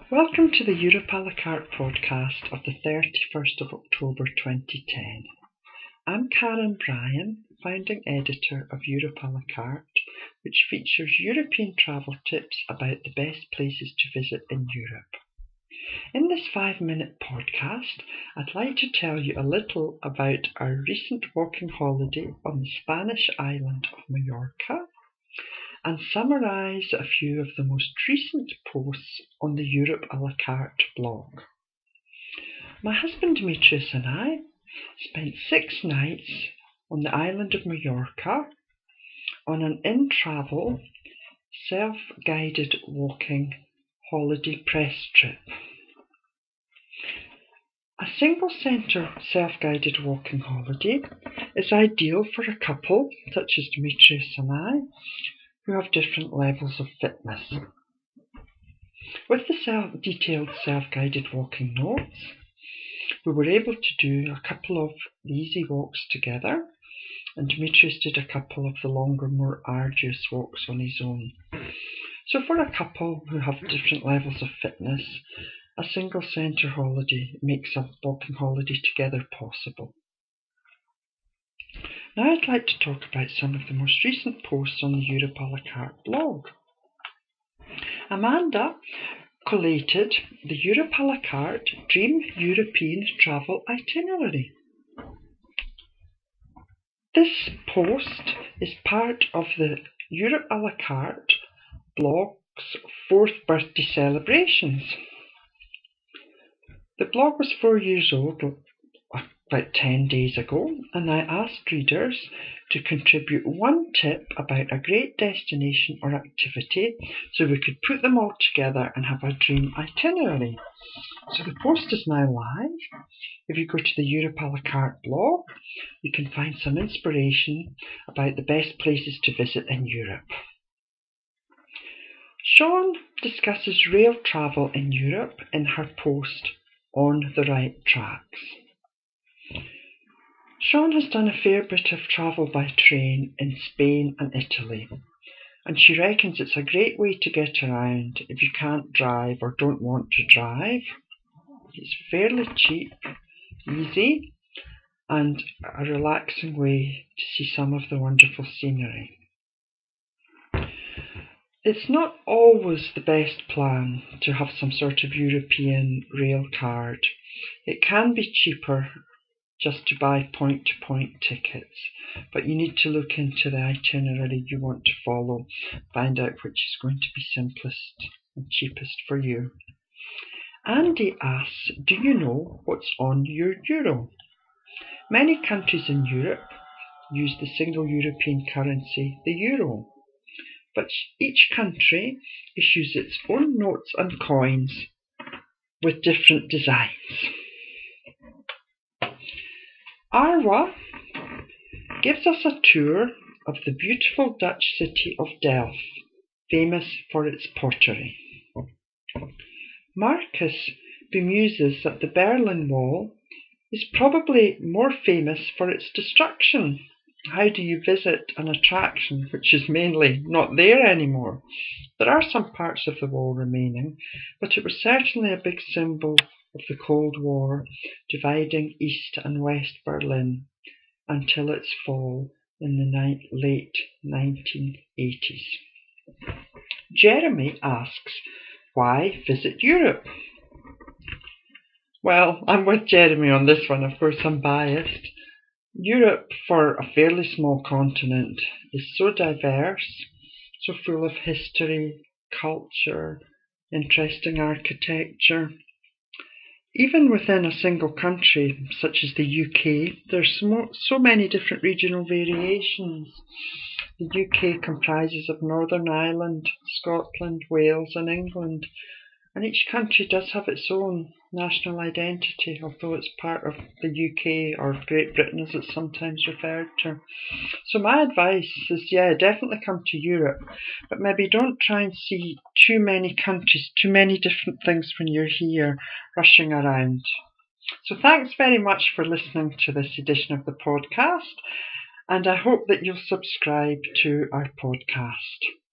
Welcome to the Europe à la carte podcast of the 31st of October 2010. I'm Karen Bryan, founding editor of Europe à la carte, which features European travel tips about the best places to visit in Europe. In this 5-minute podcast, I'd like to tell you a little about our recent walking holiday on the Spanish island of Mallorca, and summarise a few of the most recent posts on the Europe à la carte blog. My husband Demetrius and I spent 6 nights on the island of Mallorca on an in-travel, self-guided walking holiday press trip. A single-centre self-guided walking holiday is ideal for a couple such as Demetrius and I, who have different levels of fitness. With the detailed self-guided walking notes, we were able to do a couple of the easy walks together, and Demetrius did a couple of the longer, more arduous walks on his own. So for a couple who have different levels of fitness, a single centre holiday makes a walking holiday together possible. Now I'd like to talk about some of the most recent posts on the Europe à la carte blog. Amanda collated the Europe à la carte Dream European Travel Itinerary. This post is part of the Europe à la carte blog's 4th birthday celebrations. The blog was 4 years old about 10 days ago, and I asked readers to contribute one tip about a great destination or activity so we could put them all together and have a dream itinerary. So the post is now live. If you go to the Europe à la carte blog, you can find some inspiration about the best places to visit in Europe. Sean discusses rail travel in Europe in her post On the Right Tracks. Sean has done a fair bit of travel by train in Spain and Italy, and she reckons it's a great way to get around if you can't drive or don't want to drive. It's fairly cheap, easy, and a relaxing way to see some of the wonderful scenery. It's not always the best plan to have some sort of European rail card. It can be cheaper just to buy point-to-point tickets, but you need to look into the itinerary you want to follow, find out which is going to be simplest and cheapest for you. Andy asks, do you know what's on your euro? Many countries in Europe use the single European currency, the euro, but each country issues its own notes and coins with different designs. Arwa gives us a tour of the beautiful Dutch city of Delft, famous for its pottery. Marcus bemuses that the Berlin Wall is probably more famous for its destruction. How do you visit an attraction which is mainly not there anymore? There are some parts of the wall remaining, but it was certainly a big symbol of the Cold War, dividing East and West Berlin until its fall in the late 1980s. Jeremy asks, why visit Europe? Well, I'm with Jeremy on this one, of course I'm biased. Europe, for a fairly small continent, is so diverse, so full of history, culture, interesting architecture. Even within a single country, such as the UK, there's so many different regional variations. The UK comprises of Northern Ireland, Scotland, Wales and England, and each country does have its own national identity, although it's part of the UK, or Great Britain as it's sometimes referred to. So my advice is, definitely come to Europe, but maybe don't try and see too many countries, too many different things when you're here rushing around. So thanks very much for listening to this edition of the podcast, and I hope that you'll subscribe to our podcast.